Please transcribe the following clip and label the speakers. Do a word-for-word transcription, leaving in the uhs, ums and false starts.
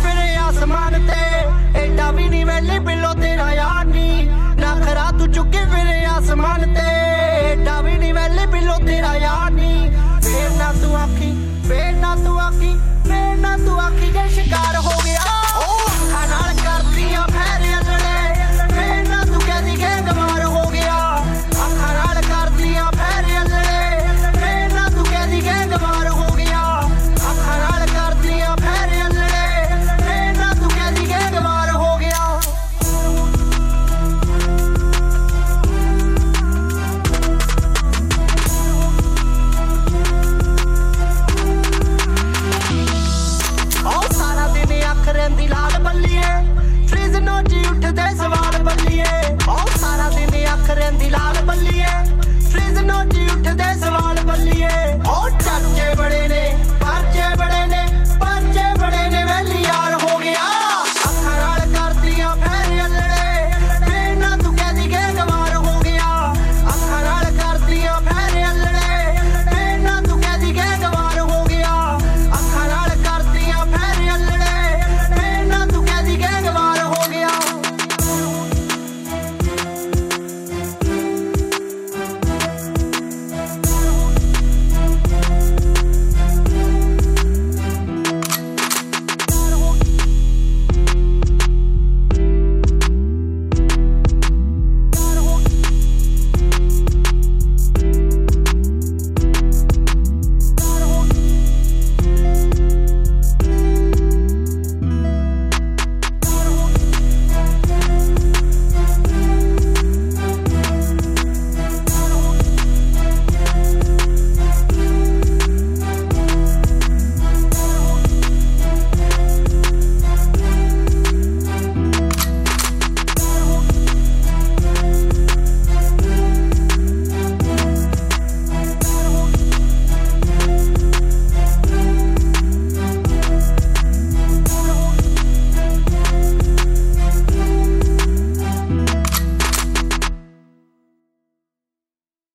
Speaker 1: फिरे आसमान ते एडा भी नहीं वैली बिलो तेरा यार नी नखरा तू चुके फिरे आसमान ते एडा भी नहीं वैली बिलो तेरा यार नी फिर ना तू आखी फिर ना तू आखी फिर ना तू आखी जे शिकार हो गया अखां नाल करदियां फैर अल्ले फिर ना तू कहदी गैंगवार हो गया अखां नाल करदियां फैर अल्ले फिर ना तू कहदी गैंगवार हो गया अखां नाल करदियां फैर अल्ले फिर ना तू कहदी गैंगवार हो गया ओ सारा दिन अख रहिंदी लाल बल्लिए फ्रिज नोची उठदे सवाल बल्लिए ओ सारा दिन अख रहिंदी लाल बल्लिए फ्रिज नोची उठदे सवाल बल्लिए ओ चर्चे बड़े ने परचे बड़े